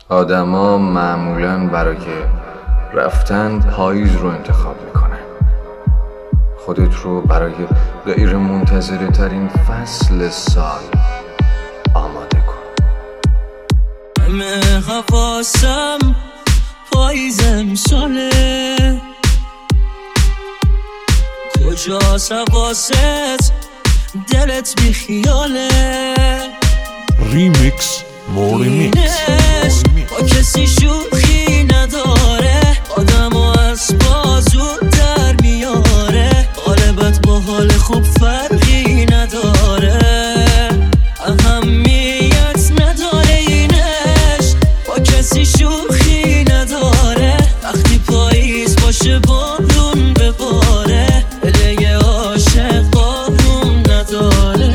آدما معمولاً برای رفتن پاییز رو انتخاب میکنن. خودت رو برای غیر منتظره ترین فصل سال آماده کن. همه حواسم پاییز امساله، کجاست حواست دلت بی خیاله. ریمیکس موریمیکس با کسی شوخی نداره، آدمو از بازو در میاره. غالبت با حال خوب فرقی نداره، اهمیت نداره اینش. با کسی شوخی نداره، وقتی پاییز باشه بارون بباره. دل عاشق بارون نداره.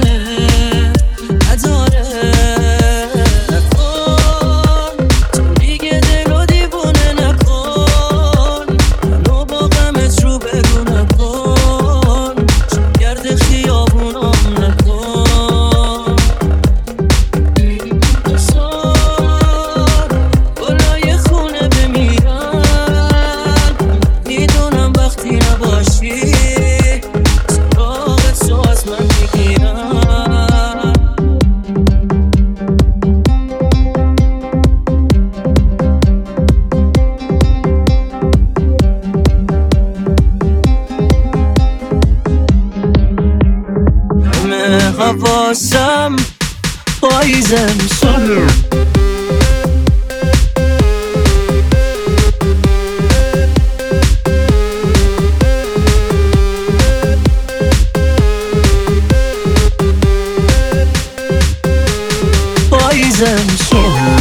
حواسم پاییز امساله، پاییز امساله.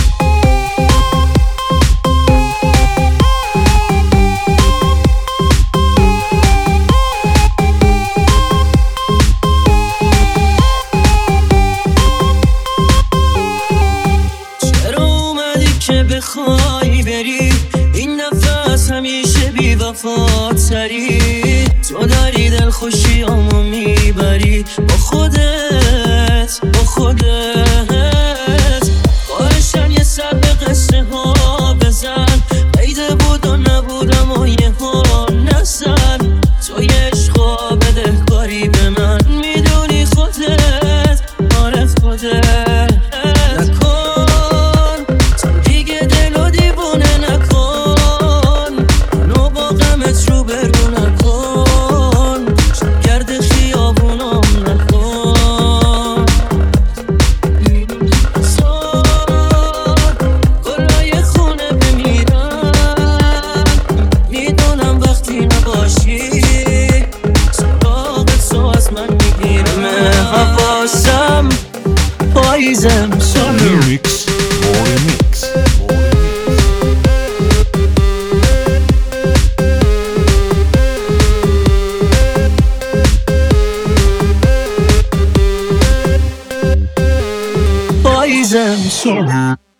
بخوای بری این نفس همیشه بی وفاتری، تو داری دل خوشیامو میبری با خودت خواهشم یه سر به قصه ها بزن. قیده بود و نبودم و یه ها نزن. تو یه عشقا بده کاری به من، میدونی خودت آره خودت. حواسم پاییز امساله. ریمیکس موریمیکس پاییز امساله.